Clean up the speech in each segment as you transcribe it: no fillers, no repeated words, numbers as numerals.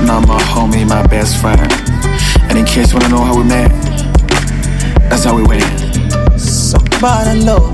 now my homie, my best friend. And in case you wanna know how we met, that's how we went. Somebody love.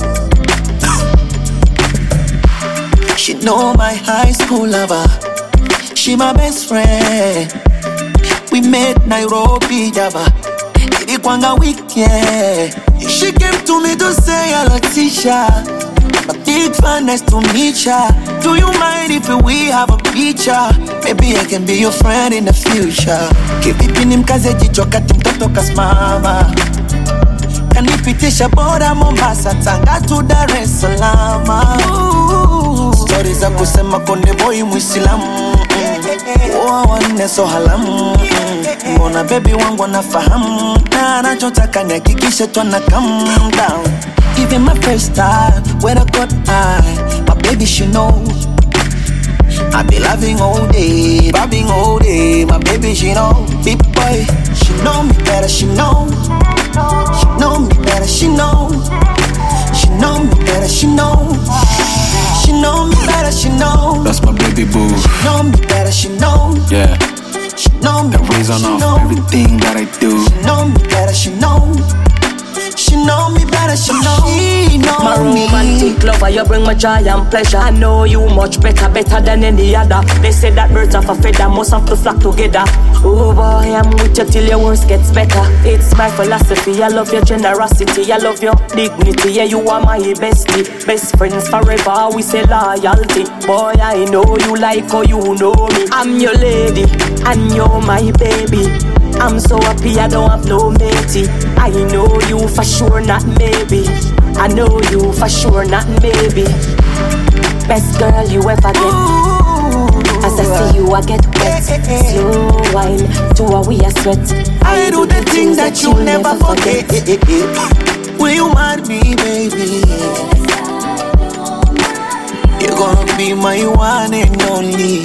She know my high school lover. She my best friend. We met Nairobi, Java. Ilikuwanga weekend. She came to me to say hello, Tisha. I'm a big fan, nice to meet ya. Do you mind if we have a picture? Maybe I can be your friend in the future. Kivipi nimkaze jicho kati mtoto kasimama. Kanipitisha boda Mombasa, Tanga to Dar es Salaam. Stories za kusema konde boy Muislamu. Wane so halamu. Mbona baby wangu anafahamu. Na anachotaka nihakikishe twana calm down. Even my first time when I got high, my baby she know I be loving all day, bobbing all day. My baby she know, big boy, she know me better, she know. She know me better, she know. She know me better, she know. She know me better, she know. That's my baby boo. She know me better, she know. Yeah. She know me the reason of everything that I do. She know me better, she know. She know me better, she know. She know my me. romantic lover, you bring my joy and pleasure. I know you much better than any other. They say that birds of a feather must have to flock together. Oh boy, I'm with you till your worst gets better. It's my philosophy, I love your generosity, I love your dignity. Yeah, you are my bestie, best friends forever. We say loyalty. Boy, I know you like how you know me. I'm your lady, and you're my baby. I'm so happy I don't have no matey. I know you for sure, not maybe. I know you for sure, not maybe. Best girl you ever get. As I see you, I get wet. Slow wine, to a we a sweat. I do the things that you never forget. Will you marry me, baby? You're gonna be my one and only.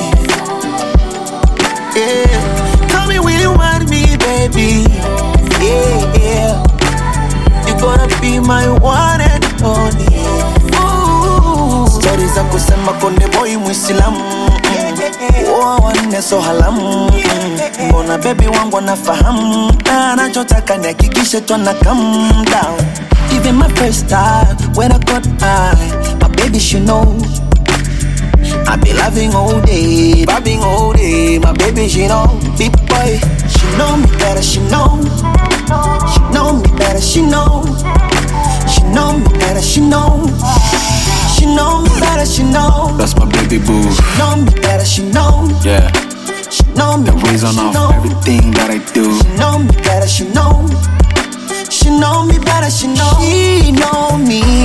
Yeah. Tell me, will you marry me, baby? Yeah. You're gonna be my one and only. Stories za kusema konde boy Muislamu. Wane so halamu. Mbona baby wangu anafahamu. Na anachotaka nihakikishe twana calm down. Even my first time when I got high, my baby she know I be loving all day, bobbing all day. My baby she know, big boy, she know me better, she know. She know me better, she know. She know me better, she know. She know me better, she know. That's my baby boo. She know me better, she know. Yeah. She know me the better, reason she of know. everything that I do. She know me better, she know. She know me better, she know. She know me.